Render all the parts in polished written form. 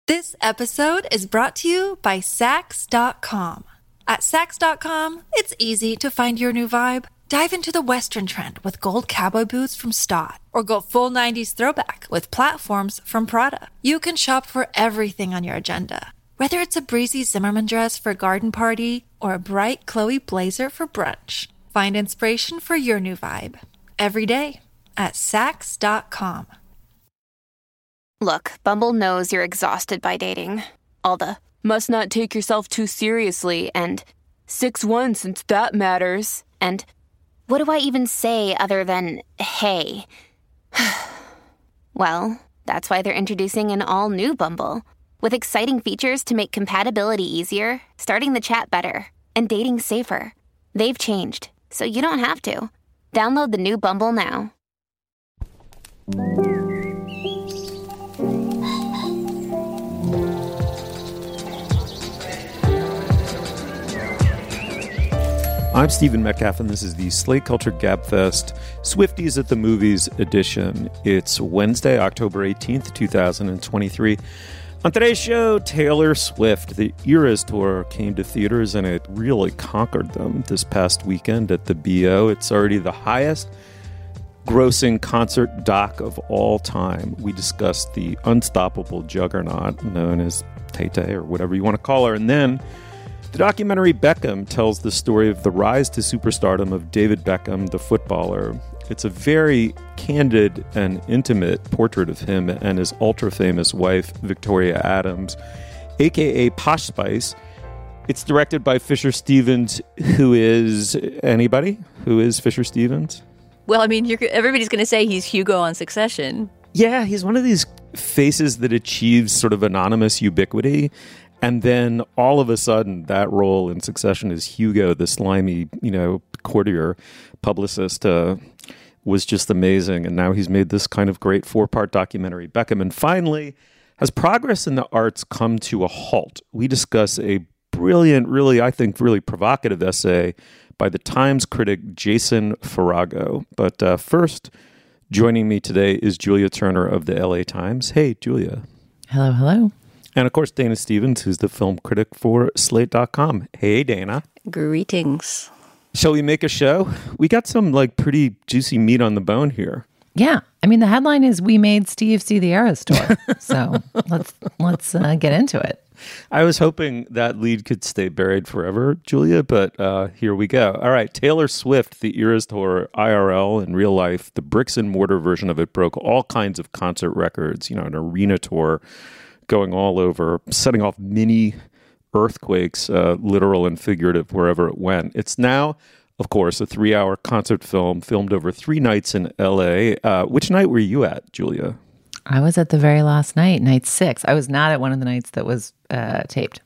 This episode is brought to you by Sax.com. At Sax.com, it's easy to find your new vibe. Dive into the Western trend with gold cowboy boots from Stott, or go full 90s throwback with platforms from Prada. You can shop for everything on your agenda, whether it's a breezy Zimmermann dress for a garden party or a bright Chloe blazer for brunch. Find inspiration for your new vibe every day at Sax.com. Look, Bumble knows you're exhausted by dating. All the, must not take yourself too seriously, and 6'1" since that matters, and what do I even say other than, hey? Well, that's why they're introducing an all-new Bumble, with exciting features to make compatibility easier, starting the chat better, and dating safer. They've changed, so you don't have to. Download the new Bumble now. I'm Stephen Metcalf, and this is the Slate Culture Gabfest Swifties at the Movies edition. It's Wednesday, October 18th, 2023. On today's show, Taylor Swift, the Eras Tour, came to theaters, and it really conquered them this past weekend at the BO. It's already the highest grossing concert doc of all time. We discussed the unstoppable juggernaut known as Tay-Tay, or whatever you want to call her, and then the documentary Beckham tells the story of the rise to superstardom of David Beckham, the footballer. It's a very candid and intimate portrait of him and his ultra-famous wife, Victoria Adams, a.k.a. Posh Spice. It's directed by Fisher Stevens, who is... Anybody? Who is Fisher Stevens? Well, I mean, everybody's going to say he's Hugo on Succession. Yeah, he's one of these faces that achieves sort of anonymous ubiquity. And then all of a sudden, that role in Succession as Hugo, the slimy, courtier publicist, was just amazing. And now he's made this kind of great 4-part documentary, Beckham. And finally, has progress in the arts come to a halt? We discuss a brilliant, really provocative essay by the Times critic Jason Farago. But first, joining me today is Julia Turner of the LA Times. Hey, Julia. Hello, hello. And, of course, Dana Stevens, who's the film critic for Slate.com. Hey, Dana. Greetings. Shall we make a show? We got some, pretty juicy meat on the bone here. Yeah. I mean, the headline is We Made Steve See the Eras Tour. So let's get into it. I was hoping that lead could stay buried forever, Julia, but here we go. All right, Taylor Swift, the Eras Tour, IRL, in real life, the bricks and mortar version of it broke all kinds of concert records, an arena tour, going all over, setting off mini earthquakes, literal and figurative, wherever it went. It's now, of course, a 3-hour concert film filmed over 3 nights in L.A. Which night were you at, Julia? I was at the very last night, night 6. I was not at one of the nights that was taped.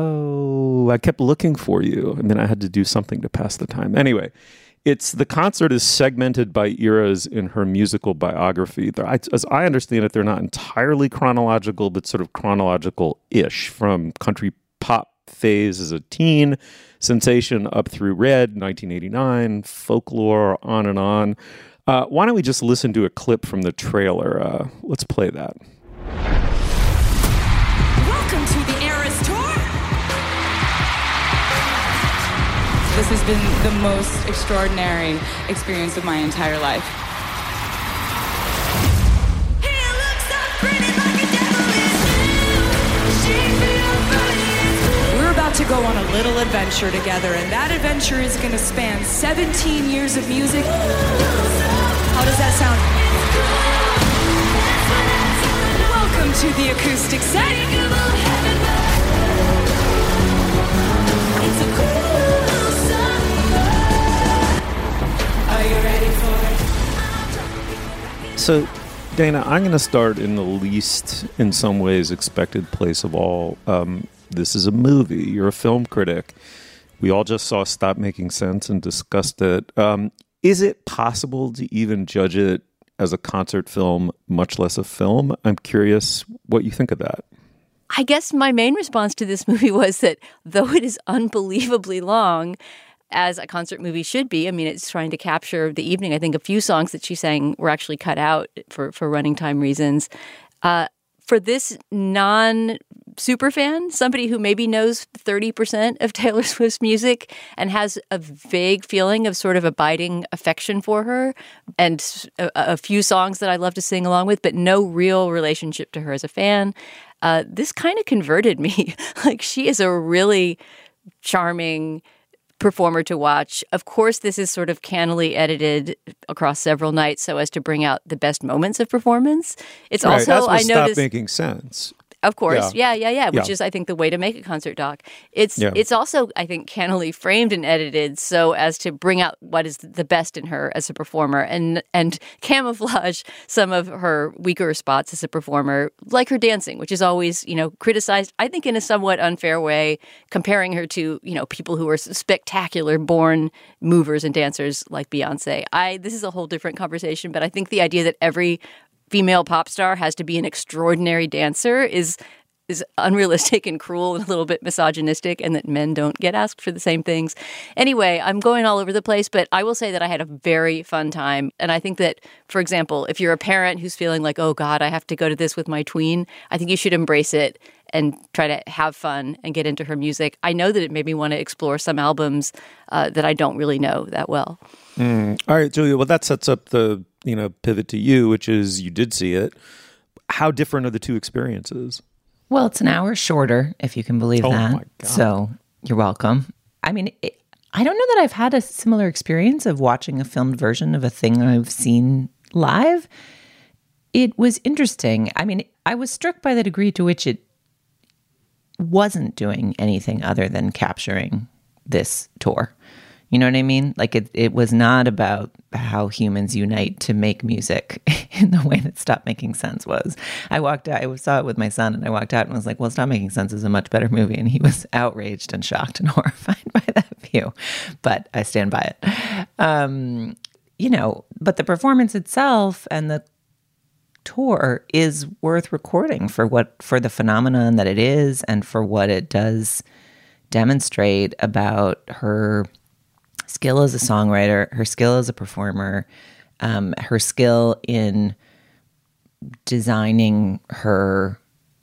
Oh, I kept looking for you. I mean, I had to do something to pass the time. Anyway, the concert is segmented by eras in her musical biography. As I understand it, they're not entirely chronological, but sort of chronological-ish, from country pop phase as a teen, sensation up through Red, 1989, folklore, on and on. Why don't we just listen to a clip from the trailer? Let's play that. Welcome to the Eras Tour. This has been the most extraordinary experience of my entire life. We're about to go on a little adventure together, and that adventure is going to span 17 years of music. How does that sound? Welcome to the acoustic set. It's a cool summer. Are you ready for it? So, Dana, I'm going to start in the least, in some ways, expected place of all. This is a movie. You're a film critic. We all just saw Stop Making Sense and discussed it. Is it possible to even judge it as a concert film, much less a film? I'm curious what you think of that. I guess my main response to this movie was that though it is unbelievably long, as a concert movie should be, I mean, it's trying to capture the evening. I think a few songs that she sang were actually cut out for running time reasons. For this super fan, somebody who maybe knows 30% of Taylor Swift's music and has a vague feeling of sort of abiding affection for her and a few songs that I love to sing along with, but no real relationship to her as a fan. This kind of converted me. Like, she is a really charming performer to watch. Of course, this is sort of cannily edited across several nights so as to bring out the best moments of performance. It's right. also, I noticed, stop making sense. Of course. Yeah. Which is, I think, the way to make a concert doc. It's also, I think, cannily framed and edited so as to bring out what is the best in her as a performer and camouflage some of her weaker spots as a performer, like her dancing, which is always, criticized, I think, in a somewhat unfair way, comparing her to, people who are spectacular born movers and dancers like Beyonce. This is a whole different conversation, but I think the idea that every female pop star has to be an extraordinary dancer is unrealistic and cruel and a little bit misogynistic, and that men don't get asked for the same things. Anyway, I'm going all over the place, but I will say that I had a very fun time. And I think that, for example, if you're a parent who's feeling like, oh God, I have to go to this with my tween, I think you should embrace it and try to have fun and get into her music. I know that it made me want to explore some albums that I don't really know that well. All right, Julia, well, that sets up the pivot to you, which is you did see it. How different are the two experiences? Well, it's an hour shorter, if you can believe that. My God. So you're welcome. I mean, I don't know that I've had a similar experience of watching a filmed version of a thing I've seen live. It was interesting. I mean, I was struck by the degree to which it wasn't doing anything other than capturing this tour. You know what I mean? Like, it was not about how humans unite to make music in the way that Stop Making Sense was. I walked out, I saw it with my son, and I walked out and was like, well, Stop Making Sense is a much better movie. And he was outraged and shocked and horrified by that view. But I stand by it. But the performance itself and the tour is worth recording for the phenomenon that it is and for what it does demonstrate about her skill as a songwriter, her skill as a performer, her skill in designing her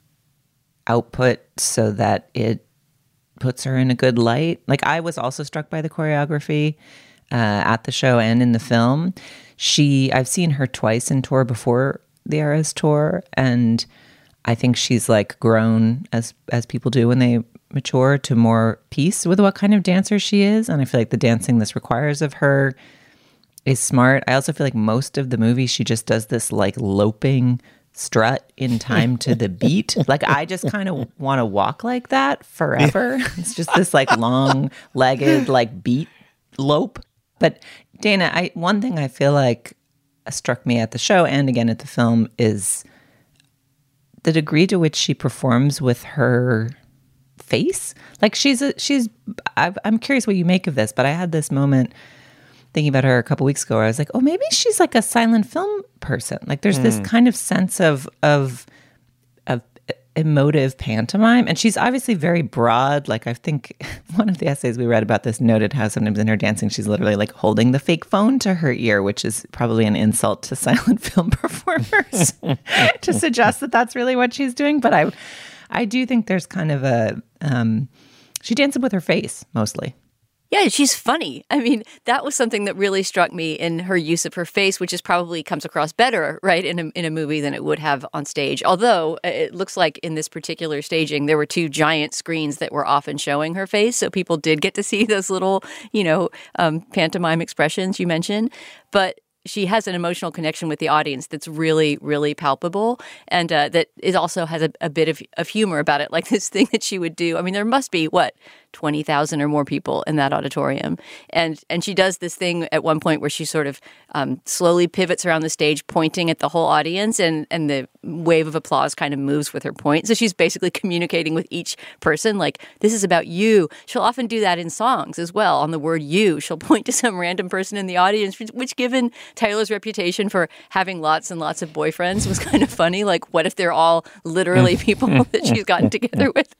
output so that it puts her in a good light. Like, I was also struck by the choreography at the show and in the film. I've seen her twice in tour before the Eras tour, and I think she's like grown as people do when they mature to more peace with what kind of dancer she is. And I feel like the dancing this requires of her is smart. I also feel like most of the movie she just does this like loping strut in time to the beat. Like, I just kind of want to walk like that forever. It's just this like long-legged like beat lope. But Dana, one thing I feel like struck me at the show and again at the film is the degree to which she performs with her face. Like, I'm curious what you make of this, but I had this moment thinking about her a couple weeks ago where I was like, oh, maybe she's like a silent film person. Like, there's this kind of sense of emotive pantomime, and she's obviously very broad. Like, I think one of the essays we read about this noted how sometimes in her dancing she's literally like holding the fake phone to her ear, which is probably an insult to silent film performers to suggest that that's really what she's doing. But I do think there's kind of a she dances with her face mostly. Yeah, she's funny. I mean, that was something that really struck me in her use of her face, which is probably comes across better, right, in a movie than it would have on stage. Although it looks like in this particular staging, there were two giant screens that were often showing her face, so people did get to see those little, pantomime expressions you mentioned. But she has an emotional connection with the audience that's really, really palpable, and that it also has a bit of humor about it, like this thing that she would do. I mean, there must be, 20,000 or more people in that auditorium. And she does this thing at one point where she sort of slowly pivots around the stage, pointing at the whole audience, and the wave of applause kind of moves with her point. So she's basically communicating with each person, like, this is about you. She'll often do that in songs as well. On the word you, she'll point to some random person in the audience, which given Taylor's reputation for having lots and lots of boyfriends was kind of funny. Like, what if they're all literally people that she's gotten together with?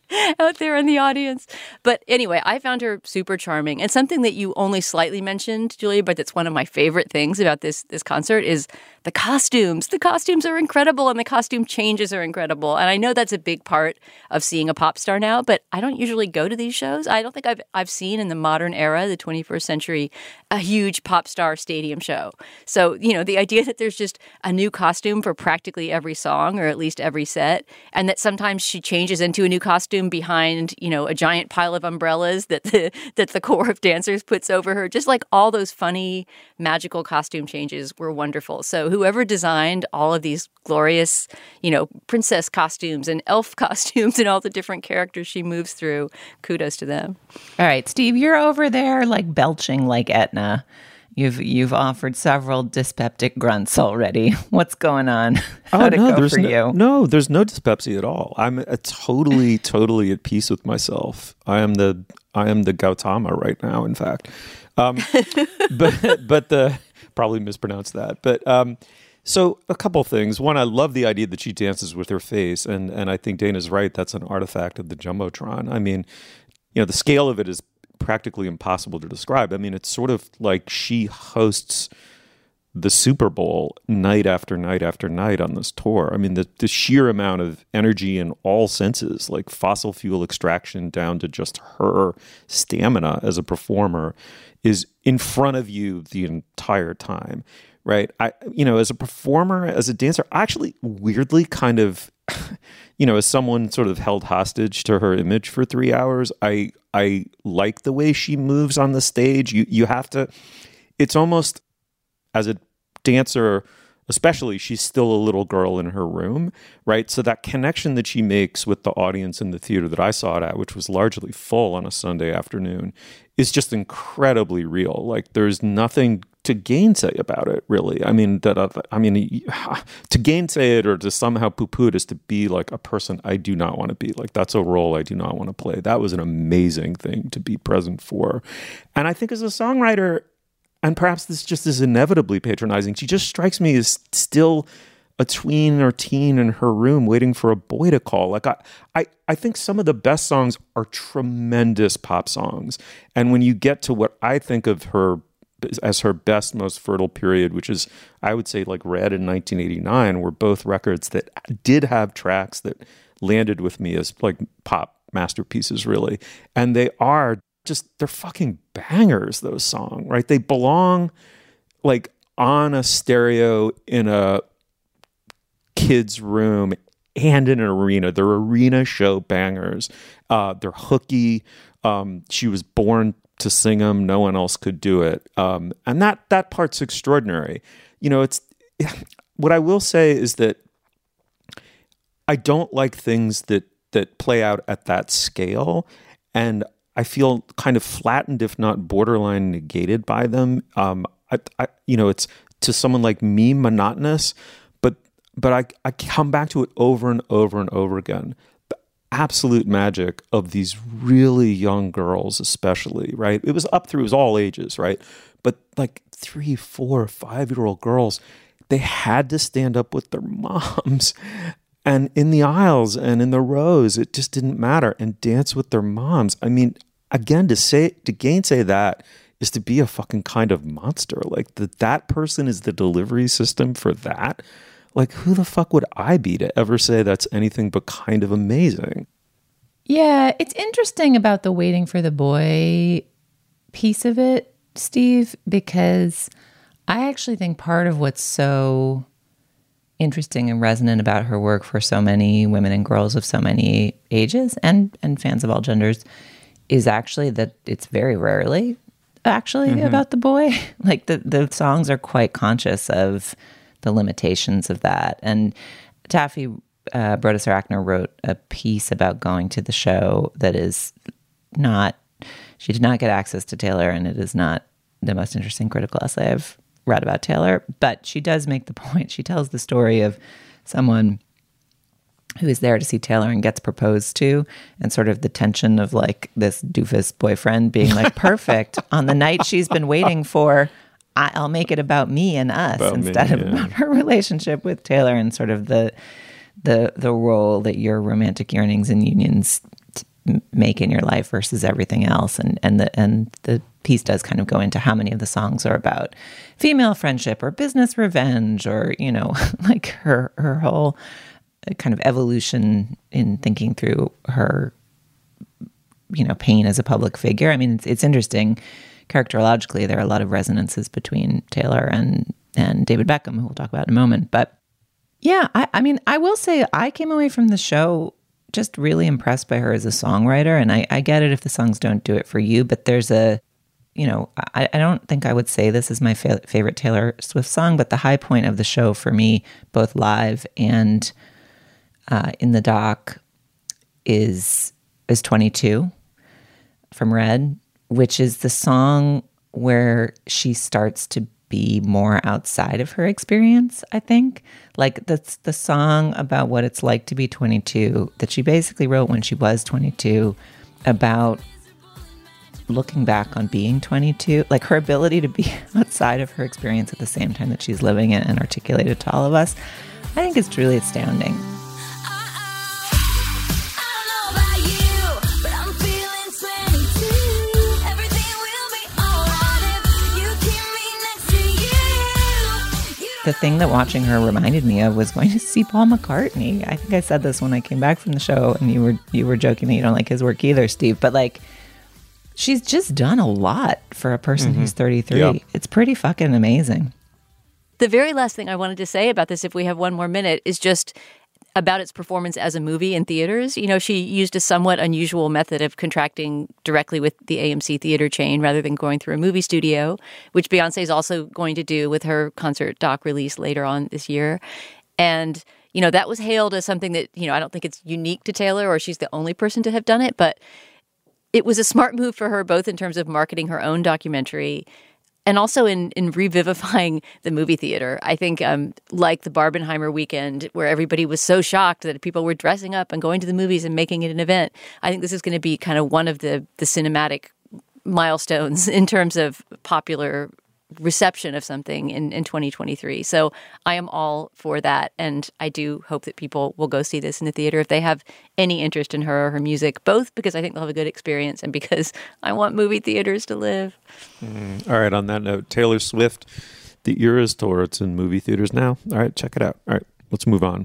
out there in the audience. But anyway, I found her super charming. And something that you only slightly mentioned, Julia, but that's one of my favorite things about this concert is the costumes. The costumes are incredible and the costume changes are incredible. And I know that's a big part of seeing a pop star now, but I don't usually go to these shows. I don't think I've seen in the modern era, the 21st century, a huge pop star stadium show. So, the idea that there's just a new costume for practically every song or at least every set, and that sometimes she changes into a new costume behind, a giant pile of umbrellas that the corps of dancers puts over her. Just like all those funny, magical costume changes were wonderful. So whoever designed all of these glorious, princess costumes and elf costumes and all the different characters she moves through, kudos to them. All right, Steve, you're over there like belching like Etna. You've offered several dyspeptic grunts already. What's going on? How'd it go for you? No, there's no dyspepsy at all. I'm totally at peace with myself. I am the Gautama right now, in fact. But probably mispronounced that. But so a couple things. One, I love the idea that she dances with her face, and I think Dana's right. That's an artifact of the Jumbotron. I mean, the scale of it is practically impossible to describe. I mean, it's sort of like she hosts the Super Bowl night after night after night on this tour. I mean, the sheer amount of energy in all senses, like fossil fuel extraction down to just her stamina as a performer, is in front of you the entire time, right? As a performer, as a dancer, I actually weirdly kind of, as someone sort of held hostage to her image for 3 hours, I like the way she moves on the stage. You have to, it's almost, as a dancer especially, she's still a little girl in her room, right? So that connection that she makes with the audience in the theater that I saw it at, which was largely full on a Sunday afternoon, is just incredibly real. Like, there's nothing to gainsay about it, really. I mean, to gainsay it or to somehow poo-poo it is to be like a person I do not want to be. Like, that's a role I do not want to play. That was an amazing thing to be present for. And I think as a songwriter, and perhaps this just is inevitably patronizing, she just strikes me as still a tween or teen in her room waiting for a boy to call. Like, I think some of the best songs are tremendous pop songs. And when you get to what I think of her as her best, most fertile period, which is, I would say, like Red in 1989, were both records that did have tracks that landed with me as like pop masterpieces, really. And they're fucking bangers, those songs, right? They belong like on a stereo in a kid's room and in an arena. They're arena show bangers. They're hooky. She was born to sing them. No one else could do it. And that part's extraordinary. It's what I will say is that I don't like things that play out at that scale. And I feel kind of flattened, if not borderline negated by them. It's to someone like me monotonous, but I come back to it over and over and over again. The absolute magic of these really young girls, especially, right? It was all ages, right? But like 3, 4, 5-year-old girls, they had to stand up with their moms and in the aisles and in the rows, it just didn't matter, and dance with their moms. I mean, again, to gainsay that is to be a fucking kind of monster. Like that person is the delivery system for that. Like, who the fuck would I be to ever say that's anything but kind of amazing? Yeah, it's interesting about the waiting for the boy piece of it, Steve, because I actually think part of what's so interesting and resonant about her work for so many women and girls of so many ages and fans of all genders is actually that it's very rarely actually about the boy. Like the songs are quite conscious of the limitations of that. And Taffy Brodesser-Akner wrote a piece about going to the show that is not, she did not get access to Taylor, and it is not the most interesting critical essay I've read about Taylor, but she does make the point. She tells the story of someone who is there to see Taylor and gets proposed to, and sort of the tension of like this doofus boyfriend being like, perfect, on the night she's been waiting for, I'll make it about me and us instead of about her relationship with Taylor, and sort of the role that your romantic yearnings and unions make in your life versus everything else. And the piece does kind of go into how many of the songs are about female friendship or business revenge or, you know, like her whole kind of evolution in thinking through her, you know, pain as a public figure. I mean, it's interesting. Characterologically, there are a lot of resonances between Taylor and David Beckham, who we'll talk about in a moment. But yeah, I mean, I will say I came away from the show just really impressed by her as a songwriter. And I get it if the songs don't do it for you, but there's a, you know, I don't think I would say this is my favorite Taylor Swift song, but the high point of the show for me, both live and in the doc, is 22 from Red, which is the song where she starts to be more outside of her experience, I think. Like that's the song about what it's like to be 22 that she basically wrote when she was 22 about looking back on being 22, like her ability to be outside of her experience at the same time that she's living it and articulate it to all of us. I think it's truly astounding. The thing that watching her reminded me of was going to see Paul McCartney. I think I said this when I came back from the show, and you were joking that you don't like his work either, Steve. But like, she's just done a lot for a person who's 33. Yeah. It's pretty fucking amazing. The very last thing I wanted to say about this, if we have one more minute, is just about its performance as a movie in theaters. You know, she used a somewhat unusual method of contracting directly with the AMC theater chain rather than going through a movie studio, which Beyoncé is also going to do with her concert doc release later on this year. And, you know, that was hailed as something that, you know, I don't think it's unique to Taylor or she's the only person to have done it, but it was a smart move for her, both in terms of marketing her own documentary and also in revivifying the movie theater. I think like the Barbenheimer weekend, where everybody was so shocked that people were dressing up and going to the movies and making it an event, I think this is going to be kind of one of the cinematic milestones in terms of popular reception of something in 2023. So I am all for that. And I do hope that people will go see this in the theater if they have any interest in her or her music, both because I think they'll have a good experience and because I want movie theaters to live. All right. On that note, Taylor Swift, The Eras Tour. It's in movie theaters now. All right. Check it out. All right. Let's move on.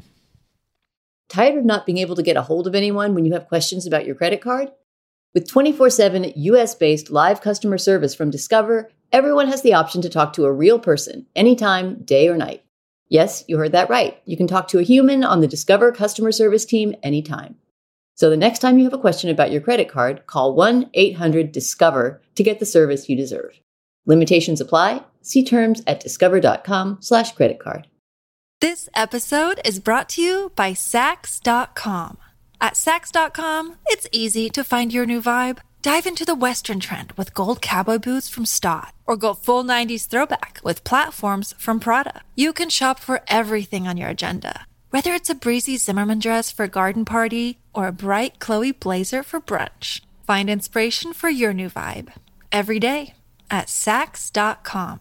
Tired of not being able to get a hold of anyone when you have questions about your credit card? With 24/7 US-based live customer service from Discover, everyone has the option to talk to a real person, anytime, day or night. Yes, you heard that right. You can talk to a human on the Discover customer service team anytime. So the next time you have a question about your credit card, call 1-800-DISCOVER to get the service you deserve. Limitations apply. See terms at discover.com/creditcard. This episode is brought to you by Saks.com. At Saks.com, it's easy to find your new vibe. Dive into the Western trend with gold cowboy boots from Staud, or go full 90s throwback with platforms from Prada. You can shop for everything on your agenda, whether it's a breezy Zimmermann dress for a garden party or a bright Chloe blazer for brunch. Find inspiration for your new vibe every day at Saks.com.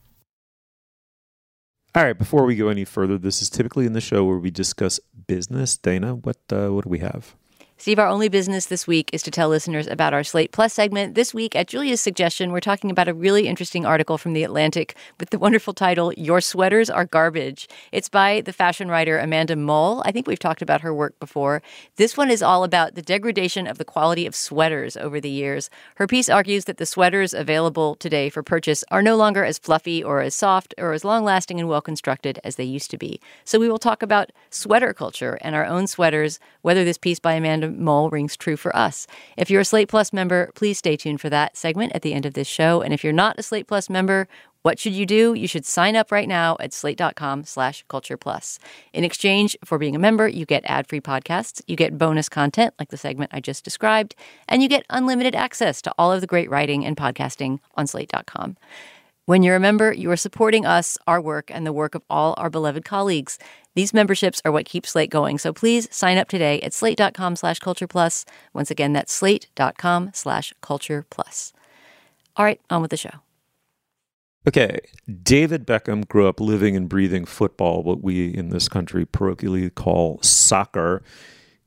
All right, before we go any further, this is typically in the show where we discuss business. Dana, what do we have? Steve, our only business this week is to tell listeners about our Slate Plus segment. This week, at Julia's suggestion, we're talking about a really interesting article from The Atlantic with the wonderful title, Your Sweaters Are Garbage. It's by the fashion writer Amanda Mull. I think we've talked about her work before. This one is all about the degradation of the quality of sweaters over the years. Her piece argues that the sweaters available today for purchase are no longer as fluffy or as soft or as long-lasting and well-constructed as they used to be. So we will talk about sweater culture and our own sweaters, whether this piece by Amanda Mull rings true for us. If you're a Slate Plus member, please stay tuned for that segment at the end of this show. And if you're not a Slate Plus member, what should you do? You should sign up right now at slate.com/cultureplus. In exchange for being a member, you get ad-free podcasts, you get bonus content like the segment I just described, and you get unlimited access to all of the great writing and podcasting on slate.com. When you're a member, you are supporting us, our work, and the work of all our beloved colleagues. These memberships are what keep Slate going, so please sign up today at slate.com/cultureplus. Once again, that's slate.com/cultureplus. All right, on with the show. Okay, David Beckham grew up living and breathing football, what we in this country parochially call soccer.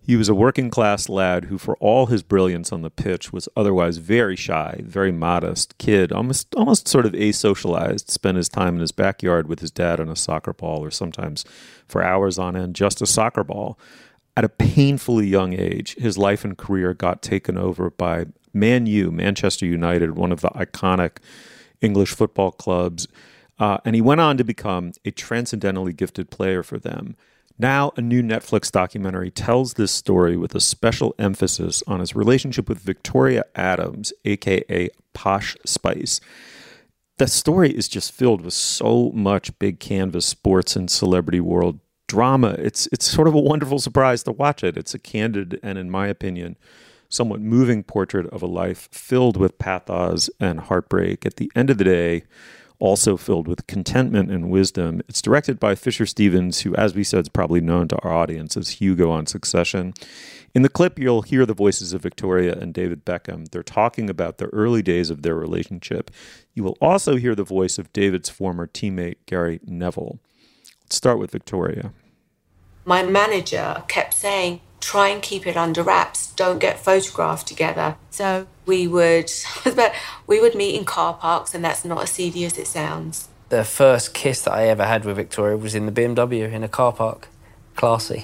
He was a working-class lad who, for all his brilliance on the pitch, was otherwise very shy, very modest kid, almost sort of asocialized, spent his time in his backyard with his dad on a soccer ball, or sometimes for hours on end, just a soccer ball. At a painfully young age, his life and career got taken over by Man U, Manchester United, one of the iconic English football clubs, and he went on to become a transcendentally gifted player for them. Now, a new Netflix documentary tells this story with a special emphasis on his relationship with Victoria Adams, a.k.a. Posh Spice. The story is just filled with so much big canvas sports and celebrity world drama. It's sort of a wonderful surprise to watch it. It's a candid and, in my opinion, somewhat moving portrait of a life filled with pathos and heartbreak. At the end of the day, also filled with contentment and wisdom. It's directed by Fisher Stevens, who, as we said, is probably known to our audience as Hugo on Succession. In the clip, you'll hear the voices of Victoria and David Beckham. They're talking about the early days of their relationship. You will also hear the voice of David's former teammate, Gary Neville. Let's start with Victoria. My manager kept saying, try and keep it under wraps. Don't get photographed together. So we would meet in car parks, and that's not as seedy as it sounds. The first kiss that I ever had with Victoria was in the BMW in a car park. Classy.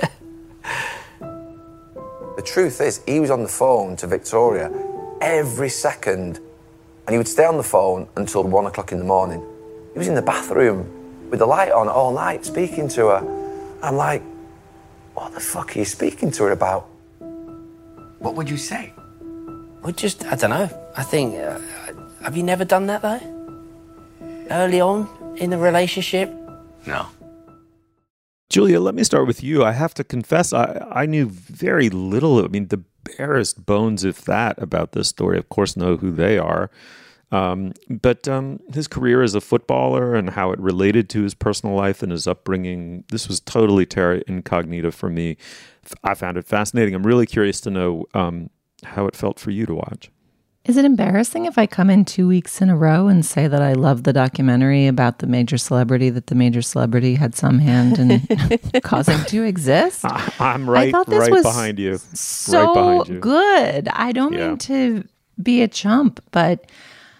The truth is, he was on the phone to Victoria every second, and he would stay on the phone until 1 o'clock in the morning. He was in the bathroom with the light on all night, speaking to her. I'm like, what the fuck are you speaking to her about? What would you say? I don't know. I think, have you never done that though? Early on in the relationship? No. Julia, let me start with you. I have to confess, I knew very little. I mean, the barest bones, if that, about this story. Of course, know who they are. But his career as a footballer and how it related to his personal life and his upbringing, this was totally terra incognita for me. I found it fascinating. I'm really curious to know how it felt for you to watch. Is it embarrassing if I come in 2 weeks in a row and say that I love the documentary about the major celebrity, that the major celebrity had some hand in causing to exist? I'm right behind you. So right behind you. Good. I don't mean to be a chump, but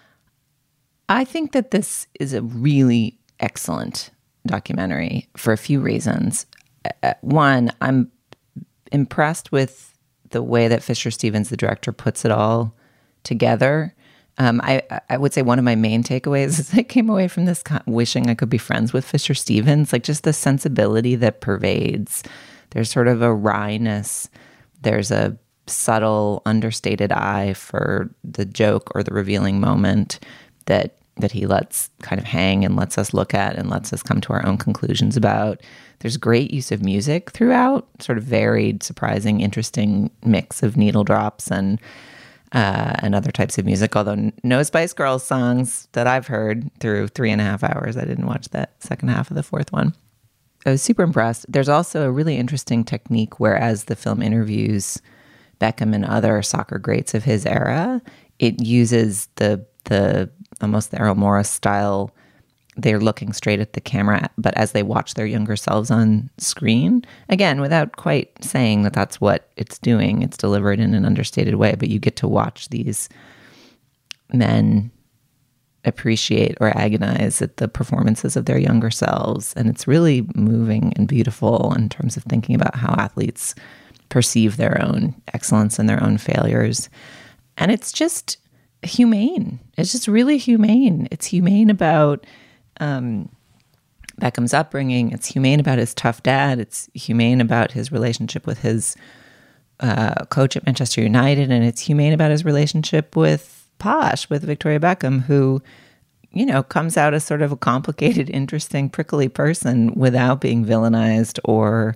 I think that this is a really excellent documentary for a few reasons. One, I'm impressed with the way that Fisher Stevens, the director, puts it all together. I would say one of my main takeaways is I came away from this wishing I could be friends with Fisher Stevens, like just the sensibility that pervades. There's sort of a wryness. There's a subtle, understated eye for the joke or the revealing moment that he lets kind of hang and lets us look at and lets us come to our own conclusions about. There's great use of music throughout, sort of varied, surprising, interesting mix of needle drops and other types of music, although no Spice Girls songs that I've heard through 3.5 hours. I didn't watch that second half of the fourth one. I was super impressed. There's also a really interesting technique where, as the film interviews Beckham and other soccer greats of his era, it uses the almost the Errol Morris style. They're looking straight at the camera, but as they watch their younger selves on screen, again, without quite saying that that's what it's doing, it's delivered in an understated way, but you get to watch these men appreciate or agonize at the performances of their younger selves. And it's really moving and beautiful in terms of thinking about how athletes perceive their own excellence and their own failures. And it's just humane. It's just really humane. It's humane about Beckham's upbringing. It's humane about his tough dad. It's humane about his relationship with his coach at Manchester United. And it's humane about his relationship with Posh, with Victoria Beckham, who, you know, comes out as sort of a complicated, interesting, prickly person without being villainized or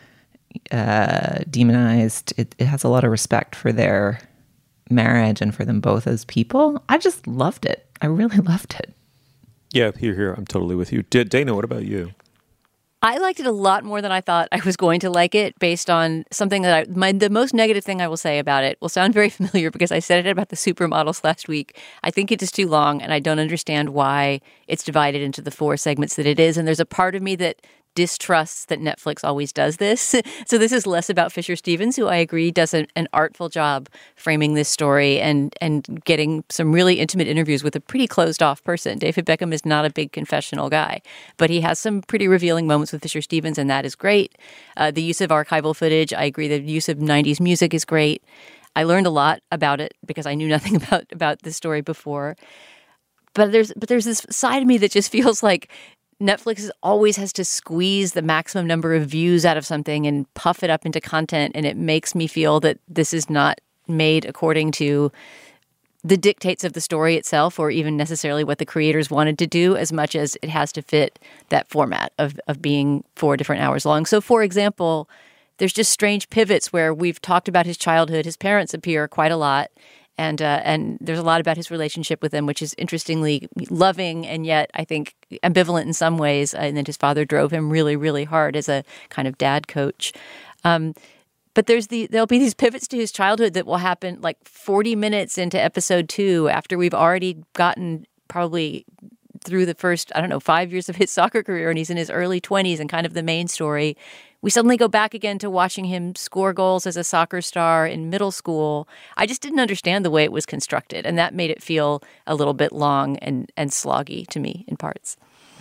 demonized. It has a lot of respect for their marriage and for them both as people. I just loved it. I really loved it. Yeah, here. I'm totally with you. Dana, what about you? I liked it a lot more than I thought I was going to like it, based on something that the most negative thing I will say about it will sound very familiar because I said it about the Supermodels last week. I think it is too long, and I don't understand why it's divided into the 4 segments that it is. And there's a part of me that distrusts that Netflix always does this. So this is less about Fisher Stevens, who I agree does an artful job framing this story and getting some really intimate interviews with a pretty closed-off person. David Beckham is not a big confessional guy, but he has some pretty revealing moments with Fisher Stevens, and that is great. The use of archival footage, I agree. The use of 90s music is great. I learned a lot about it because I knew nothing about this story before. But there's this side of me that just feels like Netflix always has to squeeze the maximum number of views out of something and puff it up into content, and it makes me feel that this is not made according to the dictates of the story itself or even necessarily what the creators wanted to do as much as it has to fit that format of being 4 different hours long. So, for example, there's just strange pivots where we've talked about his childhood. His parents appear quite a lot. And there's a lot about his relationship with them, which is interestingly loving and yet, I think, ambivalent in some ways. And then his father drove him really, really hard as a kind of dad coach. But there'll be these pivots to his childhood that will happen like 40 minutes into episode 2 after we've already gotten probably through the first, 5 years of his soccer career, and he's in his early 20s and kind of the main story. We suddenly go back again to watching him score goals as a soccer star in middle school. I just didn't understand the way it was constructed, and that made it feel a little bit long and sloggy to me in parts.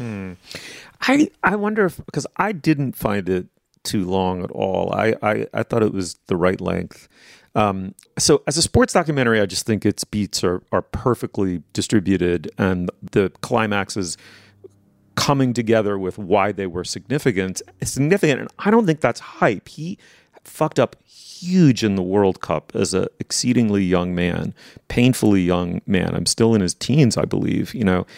I wonder if, because I didn't find it too long at all. I thought it was the right length. So as a sports documentary, I just think its beats are perfectly distributed, and the climaxes coming together with why they were significant. And I don't think that's hype. He fucked up huge in the World Cup as an exceedingly young man, painfully young man. I'm still in his teens, I believe,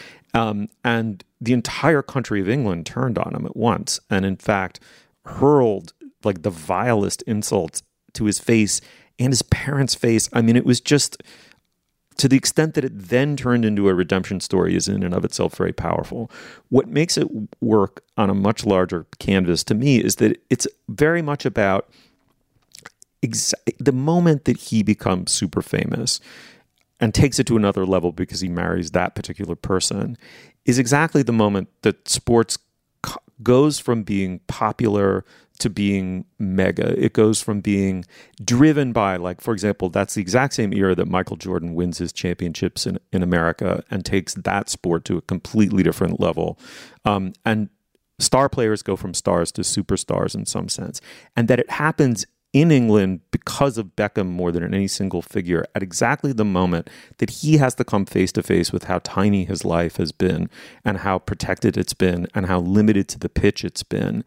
and the entire country of England turned on him at once. And in fact, hurled like the vilest insults to his face and his parents' face. I mean, it was just, to the extent that it then turned into a redemption story is in and of itself very powerful. What makes it work on a much larger canvas to me is that it's very much about the moment that he becomes super famous and takes it to another level because he marries that particular person is exactly the moment that sports goes from being popular to being mega. It goes from being driven by, like, for example, that's the exact same era that Michael Jordan wins his championships in America and takes that sport to a completely different level. And star players go from stars to superstars in some sense. And that it happens in England because of Beckham more than any single figure at exactly the moment that he has to come face to face with how tiny his life has been and how protected it's been and how limited to the pitch it's been,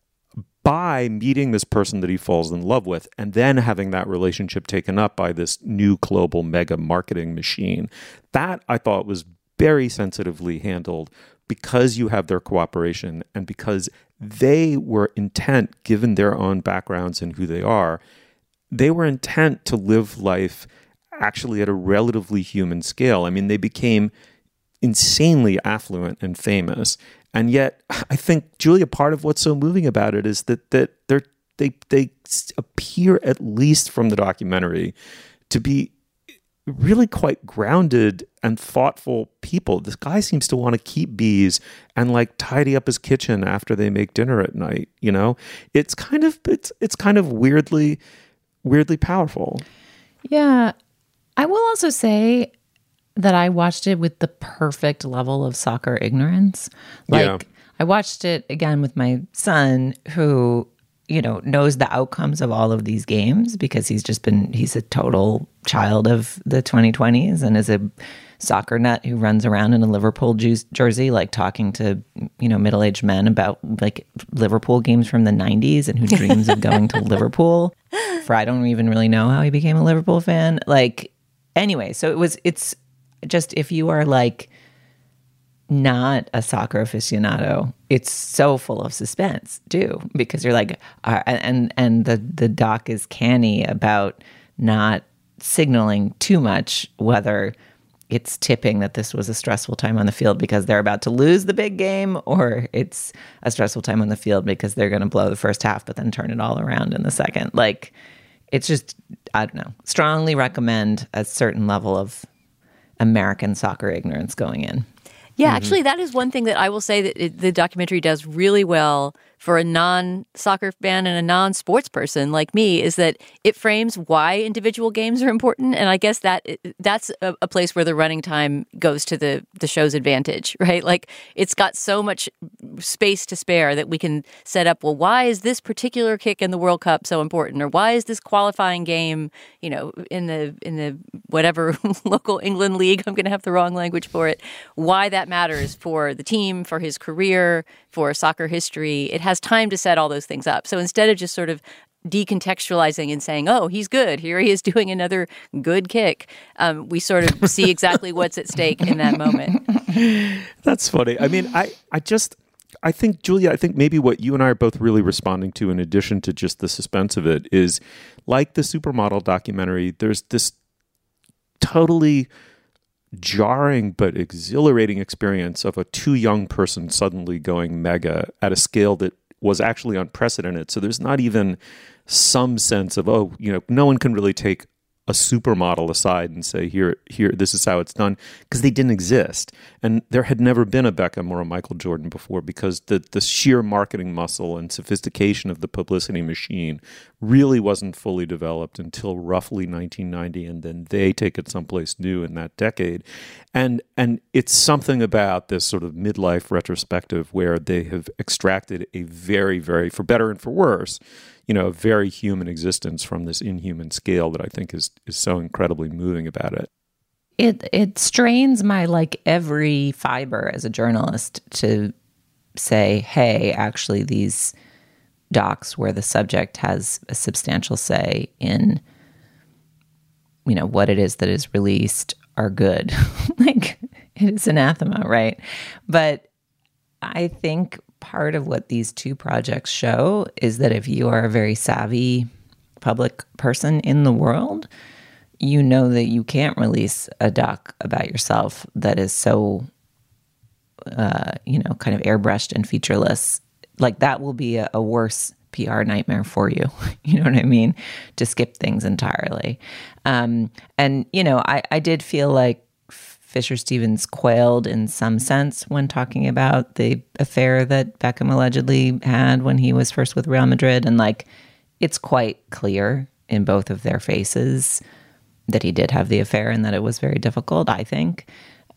by meeting this person that he falls in love with and then having that relationship taken up by this new global mega marketing machine. That I thought was very sensitively handled because you have their cooperation and because they were intent, given their own backgrounds and who they are, they were intent to live life actually at a relatively human scale. I mean, they became insanely affluent and famous. And yet, I think, Julia, part of what's so moving about it is that they appear, at least from the documentary, to be really quite grounded and thoughtful people. This guy seems to want to keep bees and like tidy up his kitchen after they make dinner at night. You know, it's kind of weirdly powerful. Yeah, I will also say that I watched it with the perfect level of soccer ignorance. I watched it again with my son, who, knows the outcomes of all of these games because he's a total child of the 2020s and is a soccer nut who runs around in a Liverpool jersey, like talking to, middle-aged men about like Liverpool games from the 90s and who dreams of going to Liverpool. I don't even really know how he became a Liverpool fan. Anyway, so it's just, if you are like not a soccer aficionado, it's so full of suspense too, because you're like, and the doc is canny about not signaling too much whether it's tipping that this was a stressful time on the field because they're about to lose the big game, or it's a stressful time on the field because they're going to blow the first half but then turn it all around in the second. Like, it's just, I don't know, strongly recommend a certain level of American soccer ignorance going in. Yeah, actually, that is one thing that I will say that the documentary does really well for a non-soccer fan and a non-sports person like me is that it frames why individual games are important. And I guess that's a place where the running time goes to the show's advantage, right? Like, it's got so much space to spare that we can set up, well, why is this particular kick in the World Cup so important? Or why is this qualifying game, in the whatever local England league, I'm going to have the wrong language for it, why that matters for the team, for his career, for soccer history. It has time to set all those things up. So instead of just sort of decontextualizing and saying, oh, he's good, here he is doing another good kick, we sort of see exactly what's at stake in that moment. That's funny. I mean, I think, Julia, I think maybe what you and I are both really responding to, in addition to just the suspense of it, is like the Supermodel documentary, there's this totally jarring but exhilarating experience of a too young person suddenly going mega at a scale that was actually unprecedented. So there's not even some sense of, no one can really take a supermodel aside and say, here, this is how it's done, because they didn't exist. And there had never been a Beckham or a Michael Jordan before, because the sheer marketing muscle and sophistication of the publicity machine really wasn't fully developed until roughly 1990, and then they take it someplace new in that decade. And it's something about this sort of midlife retrospective where they have extracted a very, very, for better and for worse, a very human existence from this inhuman scale that I think is so incredibly moving about it. It strains my every fiber as a journalist to say, hey, actually these docs where the subject has a substantial say in, what it is that is released are good. It is anathema, right? But I think part of what these two projects show is that if you are a very savvy public person in the world, you know that you can't release a doc about yourself that is so, kind of airbrushed and featureless. That will be a worse PR nightmare for you. You know what I mean? To skip things entirely. I did feel like Fisher Stevens quailed in some sense when talking about the affair that Beckham allegedly had when he was first with Real Madrid. And it's quite clear in both of their faces that he did have the affair and that it was very difficult, I think.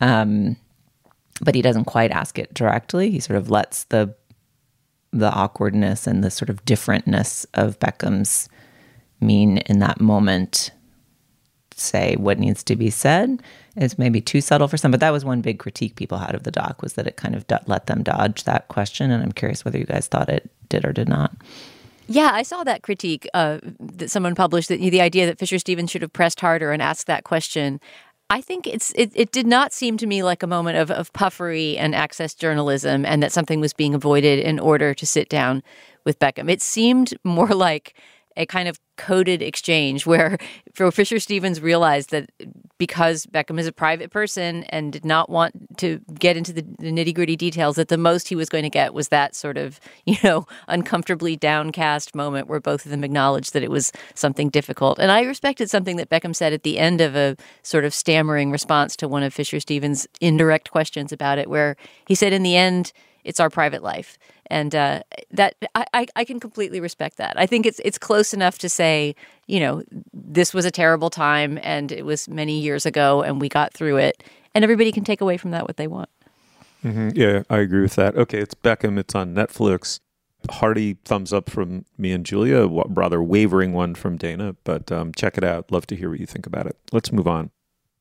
But he doesn't quite ask it directly. He sort of lets the awkwardness and the sort of differentness of Beckham's mien in that moment say what needs to be said. It's maybe too subtle for some, but that was one big critique people had of the doc, was that it kind of let them dodge that question. And I'm curious whether you guys thought it did or did not. Yeah, I saw that critique that someone published, that the idea that Fisher Stevens should have pressed harder and asked that question. I think it did not seem to me like a moment of puffery and access journalism, and that something was being avoided in order to sit down with Beckham. It seemed more like a kind of coded exchange where Fisher Stevens realized that because Beckham is a private person and did not want to get into the nitty-gritty details, that the most he was going to get was that sort of, uncomfortably downcast moment where both of them acknowledged that it was something difficult. And I respected something that Beckham said at the end of a sort of stammering response to one of Fisher Stevens' indirect questions about it, where he said, in the end, it's our private life. And that I can completely respect that. I think it's close enough to say, this was a terrible time and it was many years ago and we got through it. And everybody can take away from that what they want. Mm-hmm. Yeah, I agree with that. Okay, it's Beckham. It's on Netflix. Hearty thumbs up from me and Julia, rather wavering one from Dana. But check it out. Love to hear what you think about it. Let's move on.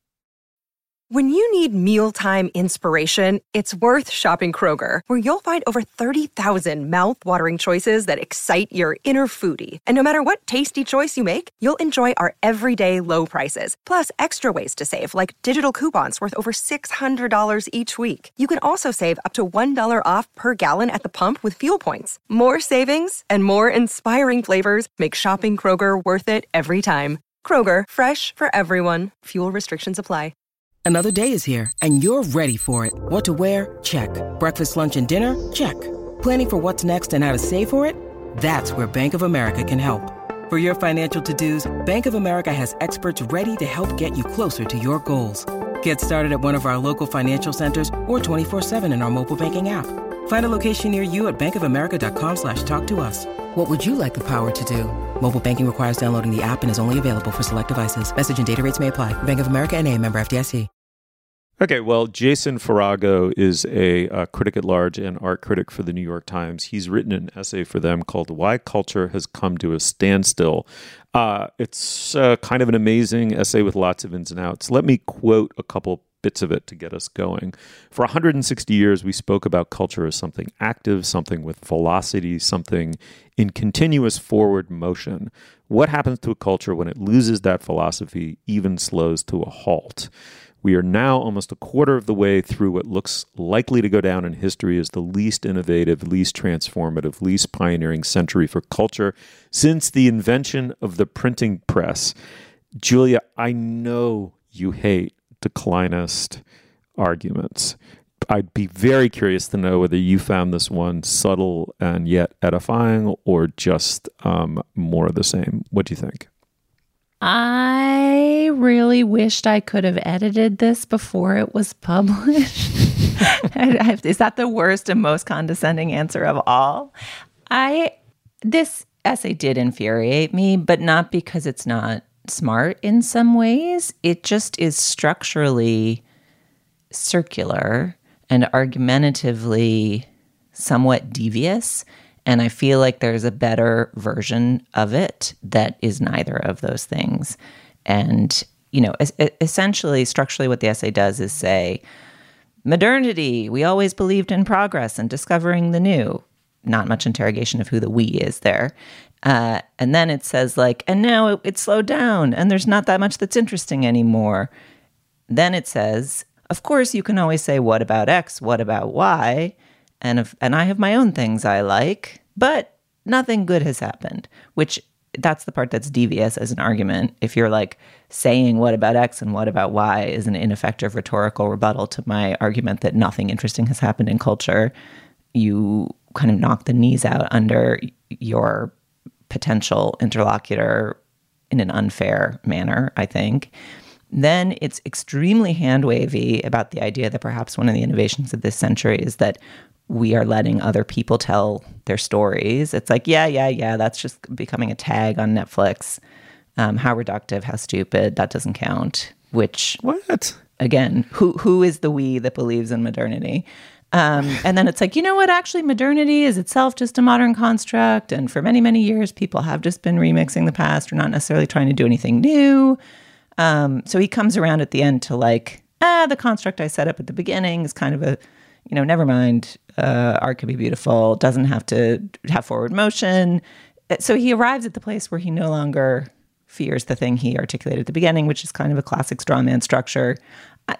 When you need mealtime inspiration, it's worth shopping Kroger, where you'll find over 30,000 mouth-watering choices that excite your inner foodie. And no matter what tasty choice you make, you'll enjoy our everyday low prices, plus extra ways to save, like digital coupons worth over $600 each week. You can also save up to $1 off per gallon at the pump with fuel points. More savings and more inspiring flavors make shopping Kroger worth it every time. Kroger, fresh for everyone. Fuel restrictions apply. Another day is here, and you're ready for it. What to wear? Check. Breakfast, lunch, and dinner? Check. Planning for what's next and how to save for it? That's where Bank of America can help. For your financial to-dos, Bank of America has experts ready to help get you closer to your goals. Get started at one of our local financial centers or 24/7 in our mobile banking app. Find a location near you at bankofamerica.com/talktous. What would you like the power to do? Mobile banking requires downloading the app and is only available for select devices. Message and data rates may apply. Bank of America N.A., member FDIC. Okay, well, Jason Farago is a critic at large and art critic for the New York Times. He's written an essay for them called "Why Culture Has Come to a Standstill." It's kind of an amazing essay with lots of ins and outs. Let me quote a couple bits of it to get us going. For 160 years, we spoke about culture as something active, something with velocity, something in continuous forward motion. What happens to a culture when it loses that philosophy, even slows to a halt? We are now almost a quarter of the way through what looks likely to go down in history as the least innovative, least transformative, least pioneering century for culture since the invention of the printing press. Julia, I know you hate declinist arguments. I'd be very curious to know whether you found this one subtle and yet edifying or just more of the same. What do you think? I really wished I could have edited this before it was published. Is that the worst and most condescending answer of all? This essay did infuriate me, but not because it's not smart in some ways. It just is structurally circular and argumentatively somewhat devious. And I feel like there's a better version of it that is neither of those things. And, you know, essentially, structurally, what the essay does is say, modernity, we always believed in progress and discovering the new. Not much interrogation of who the we is there. And then it says, like, and now it slowed down and there's not that much that's interesting anymore. Then it says, of course, you can always say, what about X? What about Y? And I have my own things I like, but nothing good has happened, which that's the part that's devious as an argument. If you're like saying what about X and what about Y is an ineffective rhetorical rebuttal to my argument that nothing interesting has happened in culture, you kind of knock the knees out under your potential interlocutor in an unfair manner, I think. Then it's extremely hand-wavy about the idea that perhaps one of the innovations of this century is that we are letting other people tell their stories. It's like, yeah, that's just becoming a tag on Netflix. How reductive, how stupid, that doesn't count. Which, what? Again, who is the we that believes in modernity? And then it's like, you know what? Actually, modernity is itself just a modern construct. And for many, many years, people have just been remixing the past or not necessarily trying to do anything new. So he comes around at the end to like, the construct I set up at the beginning is kind of a, you know, never mind. Art can be beautiful, doesn't have to have forward motion. So he arrives at the place where he no longer fears the thing he articulated at the beginning, which is kind of a classic straw man structure. I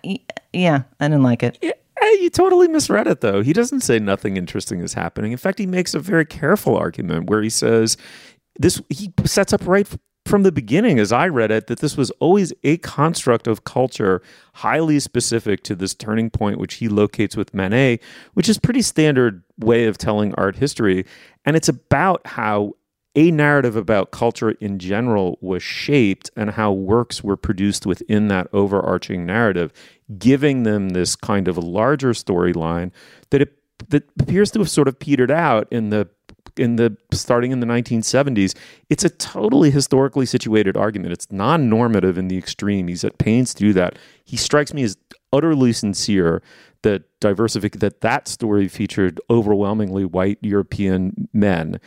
didn't like it. Yeah, you totally misread it, though. He doesn't say nothing interesting is happening. In fact, he makes a very careful argument where he says this. He sets up right from the beginning, as I read it, that this was always a construct of culture highly specific to this turning point, which he locates with Manet, which is a pretty standard way of telling art history. And it's about how a narrative about culture in general was shaped and how works were produced within that overarching narrative, giving them this kind of a larger storyline that appears to have sort of petered out in the starting in the 1970s. It's a totally historically situated argument. It's non-normative in the extreme. He's at pains to do that. He strikes me as utterly sincere that that story featured overwhelmingly white European men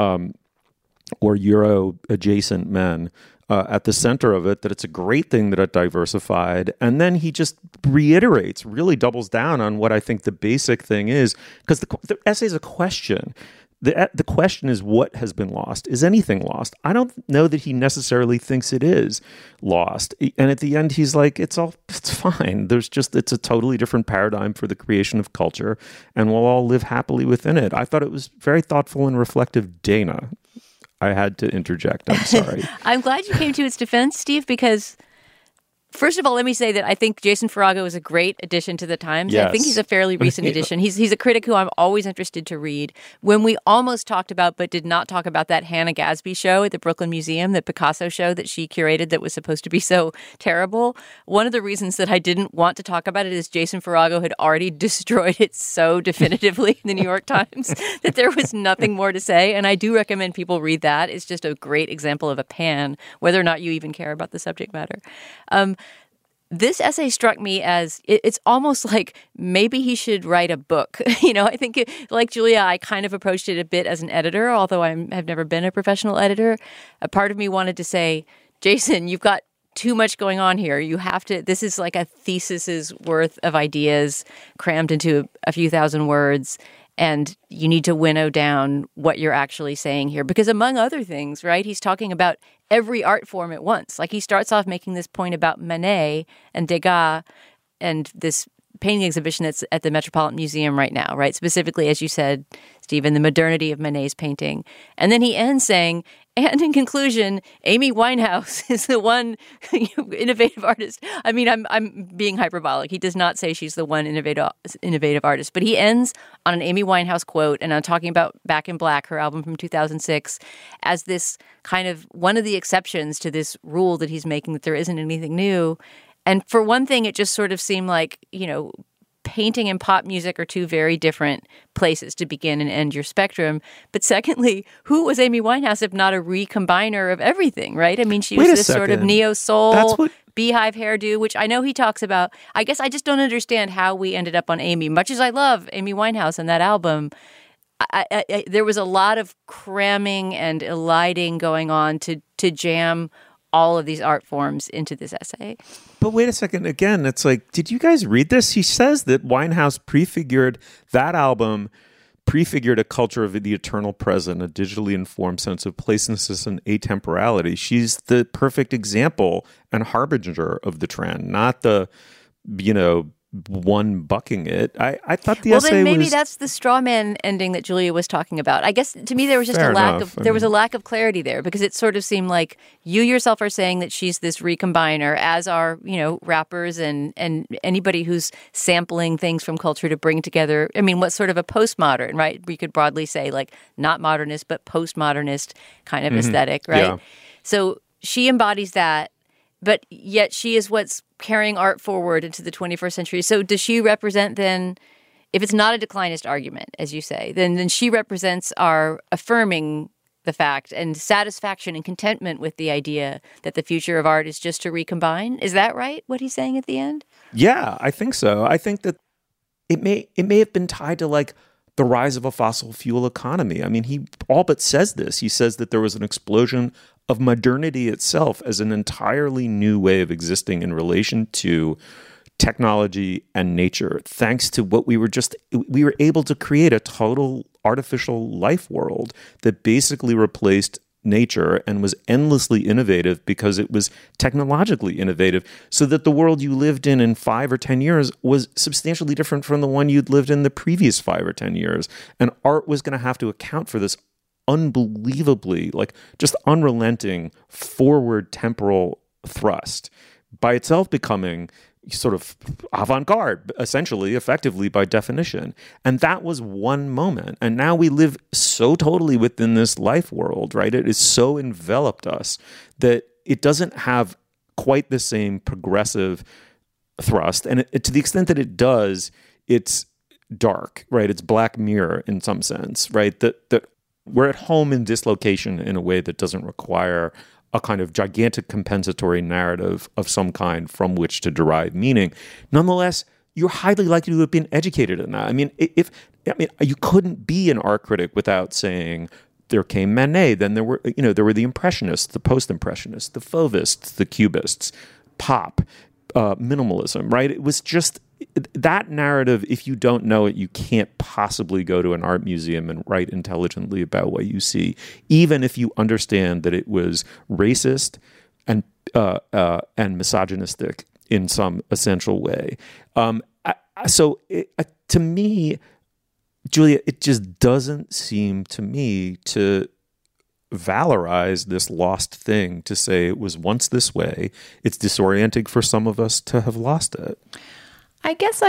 or Euro-adjacent men at the center of it, that it's a great thing that it diversified. And then he just reiterates, really doubles down on what I think the basic thing is, because the essay is a question. The question is, what has been lost? Is anything lost? I don't know that he necessarily thinks it is lost. And at the end, he's like, it's fine. It's a totally different paradigm for the creation of culture, and we'll all live happily within it. I thought it was very thoughtful and reflective. Dana, I had to interject. I'm sorry. I'm glad you came to its defense, Steve, because First of all, let me say that I think Jason Farago is a great addition to the Times. Yes. I think he's a fairly recent addition. He's a critic who I'm always interested to read. When we almost talked about, but did not talk about, that Hannah Gadsby show at the Brooklyn Museum, the Picasso show that she curated that was supposed to be so terrible, one of the reasons that I didn't want to talk about it is Jason Farago had already destroyed it so definitively in the New York Times that there was nothing more to say. And I do recommend people read that. It's just a great example of a pan, whether or not you even care about the subject matter. This essay struck me as it's almost like maybe he should write a book. I think like Julia, I kind of approached it a bit as an editor, although I've never been a professional editor. A part of me wanted to say, Jason, you've got too much going on here. You have to, this is like a thesis's worth of ideas crammed into a few thousand words. And you need to winnow down what you're actually saying here. Because among other things, right, he's talking about every art form at once. Like he starts off making this point about Manet and Degas and this painting exhibition that's at the Metropolitan Museum right now, right? Specifically, as you said, Stephen, the modernity of Manet's painting. And then he ends saying, and in conclusion, Amy Winehouse is the one innovative artist. I mean, I'm being hyperbolic. He does not say she's the one innovative artist, but he ends on an Amy Winehouse quote, and I'm talking about Back in Black, her album from 2006, as this kind of one of the exceptions to this rule that he's making that there isn't anything new. And for one thing, it just sort of seemed like, painting and pop music are two very different places to begin and end your spectrum. But secondly, who was Amy Winehouse if not a recombiner of everything, right? I mean, she was this sort of neo-soul beehive hairdo, which I know he talks about. I guess I just don't understand how we ended up on Amy. Much as I love Amy Winehouse and that album, there was a lot of cramming and eliding going on to jam all of these art forms into this essay. But wait a second. Again, it's like, did you guys read this? He says that Winehouse that album prefigured a culture of the eternal present, a digitally informed sense of placelessness and atemporality. She's the perfect example and harbinger of the trend, not the, one bucking it. I thought the essay was... Well, then maybe that's the straw man ending that Julia was talking about. I guess to me there was just a lack of clarity there, because it sort of seemed like you yourself are saying that she's this recombiner, as are, rappers and anybody who's sampling things from culture to bring together. I mean, what's sort of a postmodern, right? We could broadly say like not modernist, but postmodernist kind of aesthetic, right? Yeah. So she embodies that. But yet she is what's carrying art forward into the 21st century. So does she represent then, if it's not a declinist argument, as you say, then she represents our affirming the fact and satisfaction and contentment with the idea that the future of art is just to recombine? Is that right, what he's saying at the end? Yeah, I think so. I think that it may have been tied to like the rise of a fossil fuel economy. I mean, he all but says this. He says that there was an explosion of modernity itself as an entirely new way of existing in relation to technology and nature, thanks to what we were able to create a total artificial life world that basically replaced nature and was endlessly innovative because it was technologically innovative, so that the world you lived in 5 or 10 years was substantially different from the one you'd lived in the previous 5 or 10 years. And art was going to have to account for this unbelievably, like, just unrelenting forward temporal thrust, by itself becoming sort of avant-garde, essentially, effectively, by definition. And that was one moment. And now we live so totally within this life world, right? It is so enveloped us that it doesn't have quite the same progressive thrust. And to the extent that it does, it's dark, right? It's Black Mirror in some sense, right? That we're at home in dislocation in a way that doesn't require a kind of gigantic compensatory narrative of some kind from which to derive meaning. Nonetheless, you're highly likely to have been educated in that. I mean, you couldn't be an art critic without saying there came Manet, then there were the Impressionists, the Post-Impressionists, the Fauvists, the Cubists, pop, minimalism, right? It was just that narrative. If you don't know it, you can't possibly go to an art museum and write intelligently about what you see, even if you understand that it was racist and misogynistic in some essential way. To me, Julia, it just doesn't seem to me to valorize this lost thing, to say it was once this way. It's disorienting for some of us to have lost it. I guess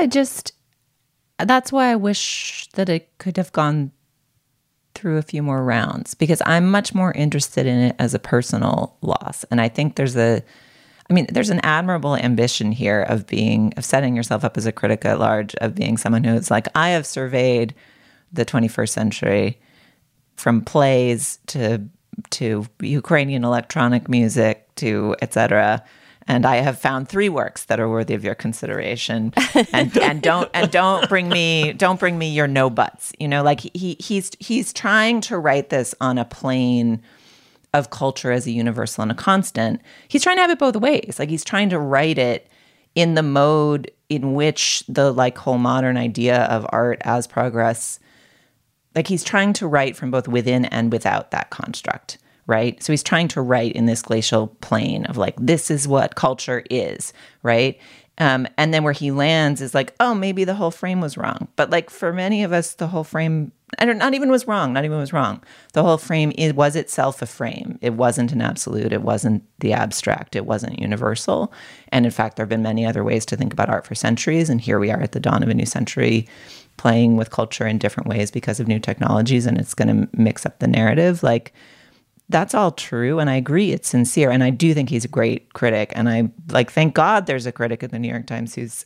that's why I wish that it could have gone through a few more rounds, because I'm much more interested in it as a personal loss. And I think there's an admirable ambition here of setting yourself up as a critic at large, of being someone who's like, I have surveyed the 21st century from plays to Ukrainian electronic music to et cetera. And I have found 3 works that are worthy of your consideration. And don't bring me your no buts. You know, like he's trying to write this on a plane of culture as a universal and a constant. He's trying to have it both ways. Like he's trying to write it in the mode in which the like whole modern idea of art as progress, like he's trying to write from both within and without that construct, right? So he's trying to write in this glacial plane of like, this is what culture is, right? And then where he lands is like, oh, maybe the whole frame was wrong. But like for many of us, the whole frame, not even was wrong. The whole frame was itself a frame. It wasn't an absolute. It wasn't the abstract. It wasn't universal. And in fact, there have been many other ways to think about art for centuries. And here we are at the dawn of a new century, playing with culture in different ways because of new technologies, and it's going to mix up the narrative. Like, that's all true, and I agree it's sincere, and I do think he's a great critic, and I like thank God there's a critic at the New York Times who's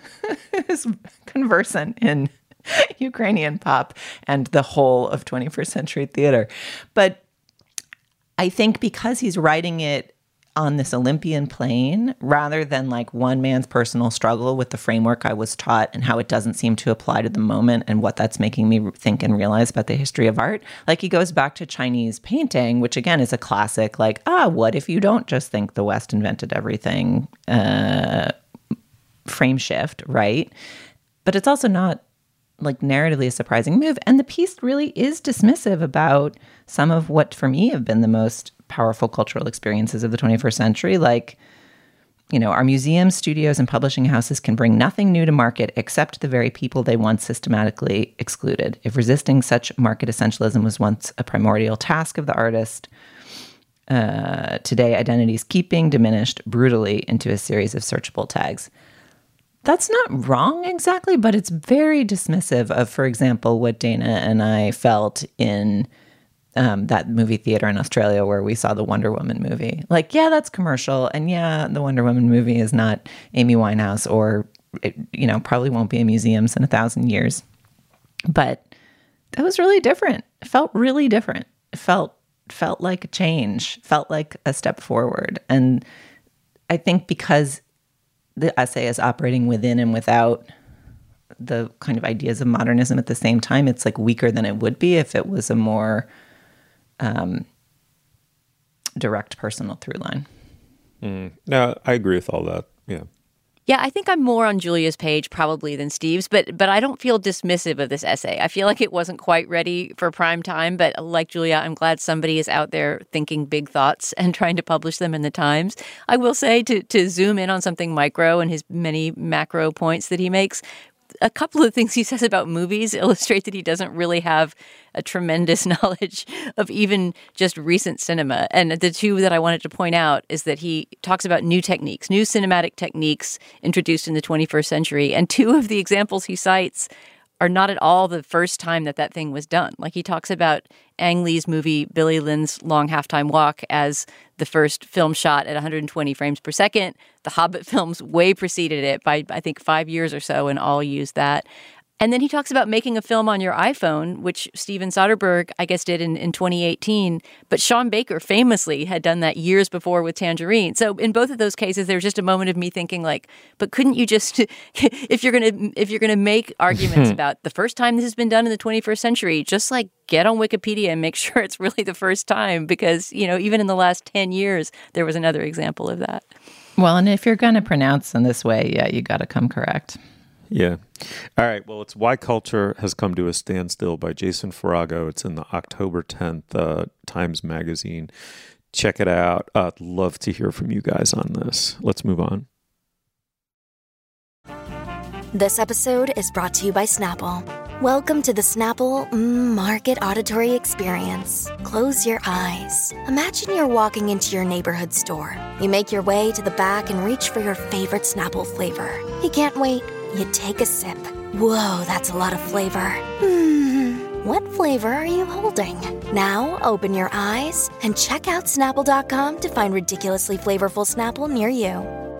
conversant in Ukrainian pop and the whole of 21st century theater. But I think because he's writing it on this Olympian plane, rather than like one man's personal struggle with the framework I was taught and how it doesn't seem to apply to the moment and what that's making me think and realize about the history of art. Like he goes back to Chinese painting, which again is a classic, like, what if you don't just think the West invented everything, frame shift, right? But it's also not like narratively a surprising move. And the piece really is dismissive about some of what for me have been the most powerful cultural experiences of the 21st century. Like, you know, our museums, studios, and publishing houses can bring nothing new to market except the very people they once systematically excluded. If resisting such market essentialism was once a primordial task of the artist, today identity is keeping diminished brutally into a series of searchable tags. That's not wrong exactly, but it's very dismissive of, for example, what Dana and I felt in that movie theater in Australia where we saw the Wonder Woman movie. Like, yeah, that's commercial. And yeah, the Wonder Woman movie is not Amy Winehouse, or, it, you know, probably won't be in museums in 1,000 years. But that was really different. It felt really different. It felt like a change, felt like a step forward. And I think because the essay is operating within and without the kind of ideas of modernism at the same time, it's like weaker than it would be if it was a more direct personal through line. No, I agree with all that. Yeah. Yeah, I think I'm more on Julia's page probably than Steve's, but I don't feel dismissive of this essay. I feel like it wasn't quite ready for prime time, but like Julia, I'm glad somebody is out there thinking big thoughts and trying to publish them in the Times. I will say, to zoom in on something micro and his many macro points that he makes, a couple of things he says about movies illustrate that he doesn't really have a tremendous knowledge of even just recent cinema. And the two that I wanted to point out is that he talks about new techniques, new cinematic techniques introduced in the 21st century. And two of the examples he cites are not at all the first time that thing was done. Like he talks about Ang Lee's movie Billy Lynn's Long Halftime Walk as the first film shot at 120 frames per second. The Hobbit films way preceded it by, I think, 5 years or so, and all used that. And then he talks about making a film on your iPhone, which Steven Soderbergh, I guess, did in 2018. But Sean Baker famously had done that years before with Tangerine. So in both of those cases, there's just a moment of me thinking, like, but couldn't you just, if you're gonna make arguments about the first time this has been done in the 21st century, just like get on Wikipedia and make sure it's really the first time, because, you know, even in the last 10 years, there was another example of that. Well, and if you're going to pronounce in this way, yeah, you got to come correct. Yeah. All right. Well, it's Why Culture Has Come to a Standstill by Jason Farago. It's in the October 10th Times Magazine. Check it out. I'd love to hear from you guys on this. Let's move on. This episode is brought to you by Snapple. Welcome to the Snapple Market Auditory Experience. Close your eyes. Imagine you're walking into your neighborhood store. You make your way to the back and reach for your favorite Snapple flavor. You can't wait. You take a sip. Whoa, that's a lot of flavor. What flavor are you holding? Now open your eyes and check out Snapple.com to find ridiculously flavorful Snapple near you.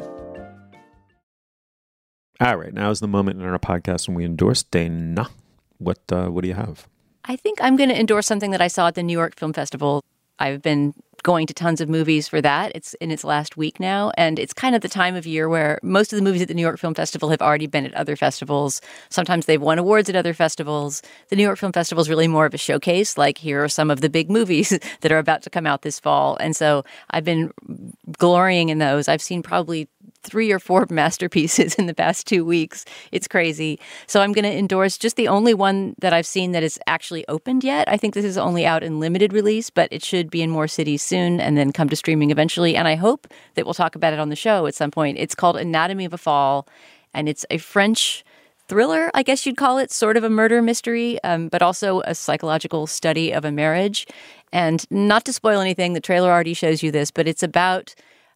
All right, now is the moment in our podcast when we endorse Dana. What do you have? I think I'm going to endorse something that I saw at the New York Film Festival. I've been going to tons of movies for that. It's in its last week now, and it's kind of the time of year where most of the movies at the New York Film Festival have already been at other festivals. Sometimes they've won awards at other festivals. The New York Film Festival is really more of a showcase, like here are some of the big movies that are about to come out this fall. And so I've been glorying in those. I've seen probably 3 or 4 masterpieces in the past 2 weeks. It's crazy. So I'm going to endorse just the only one that I've seen that is actually opened yet. I think this is only out in limited release, but it should be in more cities soon and then come to streaming eventually. And I hope that we'll talk about it on the show at some point. It's called Anatomy of a Fall, and it's a French thriller, I guess you'd call it, sort of a murder mystery, but also a psychological study of a marriage. And not to spoil anything, the trailer already shows you this, but it's about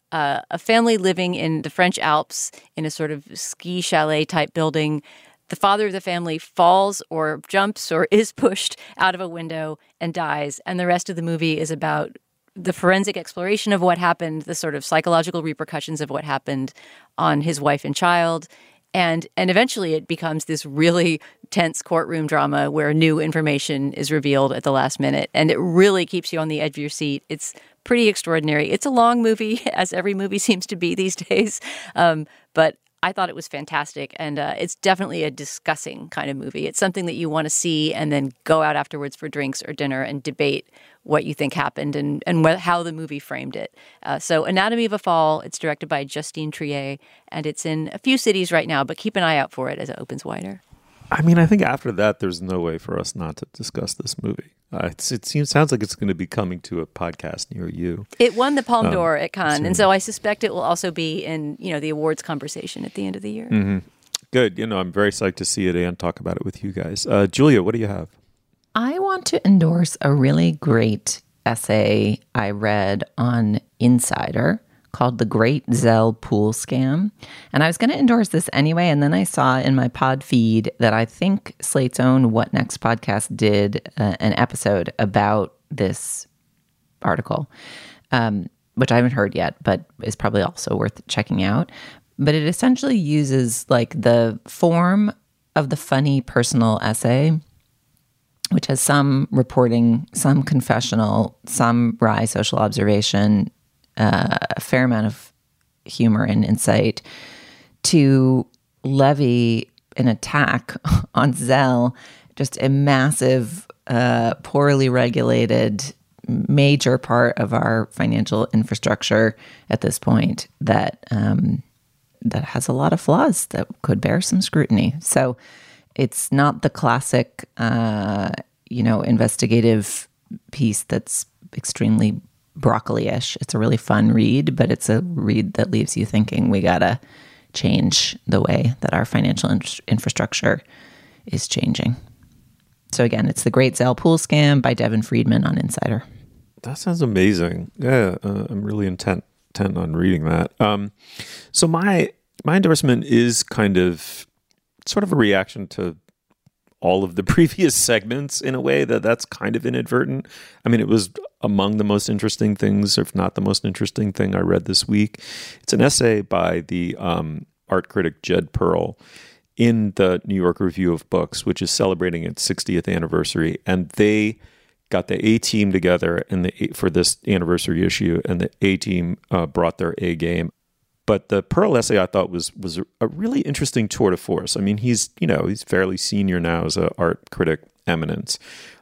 a family living in the French Alps in a sort of ski chalet type building. The father of the family falls or jumps or is pushed out of a window and dies. And the rest of the movie is about the forensic exploration of what happened, the sort of psychological repercussions of what happened on his wife and child. And eventually it becomes this really tense courtroom drama where new information is revealed at the last minute. And it really keeps you on the edge of your seat. It's pretty extraordinary. It's a long movie, as every movie seems to be these days. But I thought it was fantastic. And it's definitely a discussing kind of movie. It's something that you want to see and then go out afterwards for drinks or dinner and debate what you think happened and how the movie framed it. So Anatomy of a Fall, it's directed by Justine Triet, and it's in a few cities right now, but keep an eye out for it as it opens wider. I mean, I think after that, there's no way for us not to discuss this movie. Sounds like it's going to be coming to a podcast near you. It won the Palme d'Or at Cannes, and so I suspect it will also be in the awards conversation at the end of the year. Mm-hmm. Good. I'm very psyched to see it and talk about it with you guys. Julia, what do you have? I want to endorse a really great essay I read on Insider called The Great Zell Pool Scam. And I was going to endorse this anyway, and then I saw in my pod feed that I think Slate's own What Next podcast did an episode about this article, which I haven't heard yet, but is probably also worth checking out. But it essentially uses like the form of the funny personal essay, which has some reporting, some confessional, some wry social observation, a fair amount of humor and insight, to levy an attack on Zell, just a massive, poorly regulated, major part of our financial infrastructure at this point that has a lot of flaws that could bear some scrutiny. So it's not the classic, investigative piece that's extremely broccoli-ish. It's a really fun read, but it's a read that leaves you thinking we gotta change the way that our financial infrastructure is changing. So again, it's The Great Zell Pool Scam by Devin Friedman on Insider. That sounds amazing. Yeah, I'm really intent on reading that. So my endorsement is kind of sort of a reaction to all of the previous segments in a way that's kind of inadvertent. I mean, it was among the most interesting things, if not the most interesting thing I read this week. It's an essay by the art critic Jed Pearl in the New York Review of Books, which is celebrating its 60th anniversary. And they got the A-team together for this anniversary issue, and the A-team brought their A game. But the Pearl essay I thought was a really interesting tour de force. I mean, he's fairly senior now as an art critic eminence.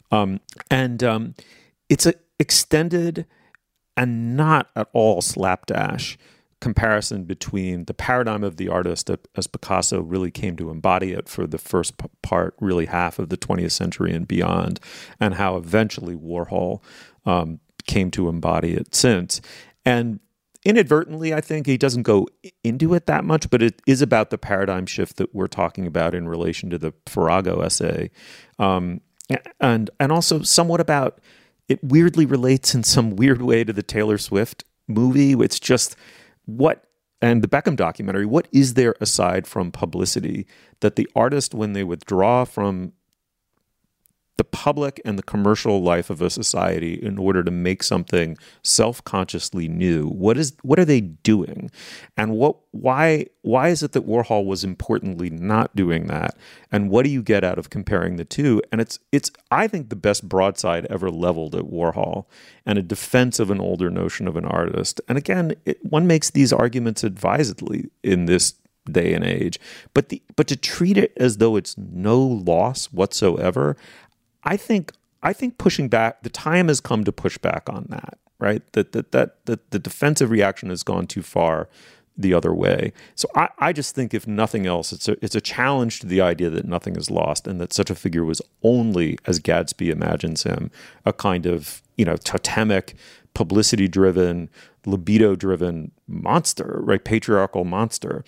And it's an extended and not at all slapdash comparison between the paradigm of the artist as Picasso really came to embody it for the first part, really half of the 20th century and beyond, and how eventually Warhol came to embody it since. And inadvertently, I think he doesn't go into it that much, but it is about the paradigm shift that we're talking about in relation to the Farago essay. And also somewhat about, it weirdly relates in some weird way to the Taylor Swift movie. It's just and the Beckham documentary, what is there aside from publicity that the artist, when they withdraw from the public and the commercial life of a society in order to make something self-consciously new, what are they doing? And why is it that Warhol was importantly not doing that? And what do you get out of comparing the two? And it's I think the best broadside ever leveled at Warhol, and a defense of an older notion of an artist. And again, one makes these arguments advisedly in this day and age, but to treat it as though it's no loss whatsoever, I think pushing back, the time has come to push back on that, right? That the defensive reaction has gone too far the other way. So I just think, if nothing else, it's a challenge to the idea that nothing is lost, and that such a figure was only, as Gadsby imagines him, a kind of, totemic, publicity-driven, libido-driven monster, right? Patriarchal monster.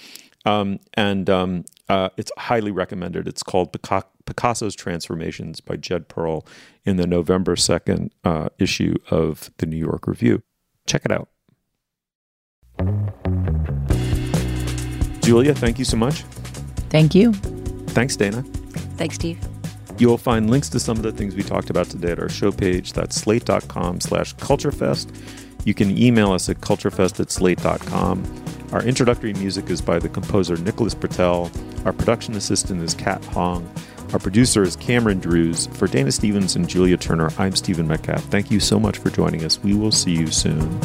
It's highly recommended. It's called Picasso's Transformations by Jed Pearl in the November 2nd issue of the New York Review. Check it out. Julia, thank you so much. Thank you. Thanks, Dana. Thanks, Steve. You'll find links to some of the things we talked about today at our show page. That's slate.com/culturefest. You can email us at culturefest@slate.com. Our introductory music is by the composer Nicholas Bertel. Our production assistant is Kat Hong. Our producer is Cameron Drews. For Dana Stevens and Julia Turner, I'm Stephen Metcalf. Thank you so much for joining us. We will see you soon.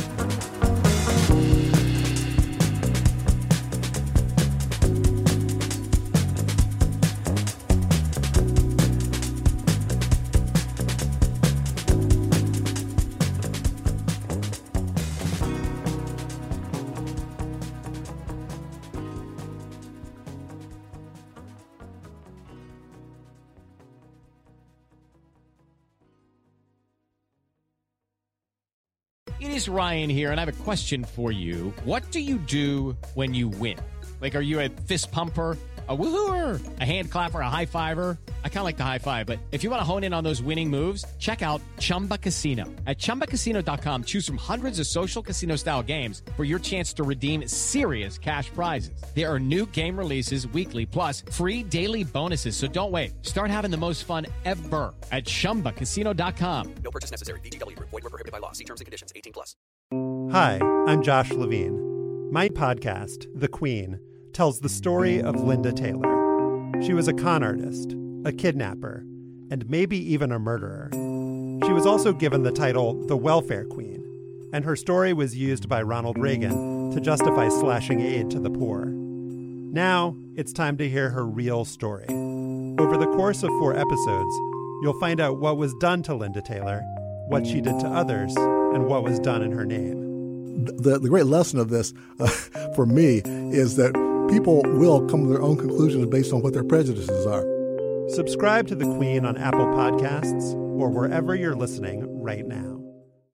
It is Ryan here, and I have a question for you. What do you do when you win? Like, are you a fist pumper, a woo-hooer, a hand clapper, a high-fiver? I kind of like the high-five, but if you want to hone in on those winning moves, check out Chumba Casino. At ChumbaCasino.com, choose from hundreds of social casino-style games for your chance to redeem serious cash prizes. There are new game releases weekly, plus free daily bonuses, so don't wait. Start having the most fun ever at ChumbaCasino.com. No purchase necessary. VGW. Void where prohibited by law. See terms and conditions. 18+. Hi, I'm Josh Levine. My podcast, The Queen, tells the story of Linda Taylor. She was a con artist, a kidnapper, and maybe even a murderer. She was also given the title the Welfare Queen, and her story was used by Ronald Reagan to justify slashing aid to the poor. Now, it's time to hear her real story. Over the course of 4 episodes, you'll find out what was done to Linda Taylor, what she did to others, and what was done in her name. The great lesson of this, for me, is that people will come to their own conclusions based on what their prejudices are. Subscribe to The Queen on Apple Podcasts or wherever you're listening right now.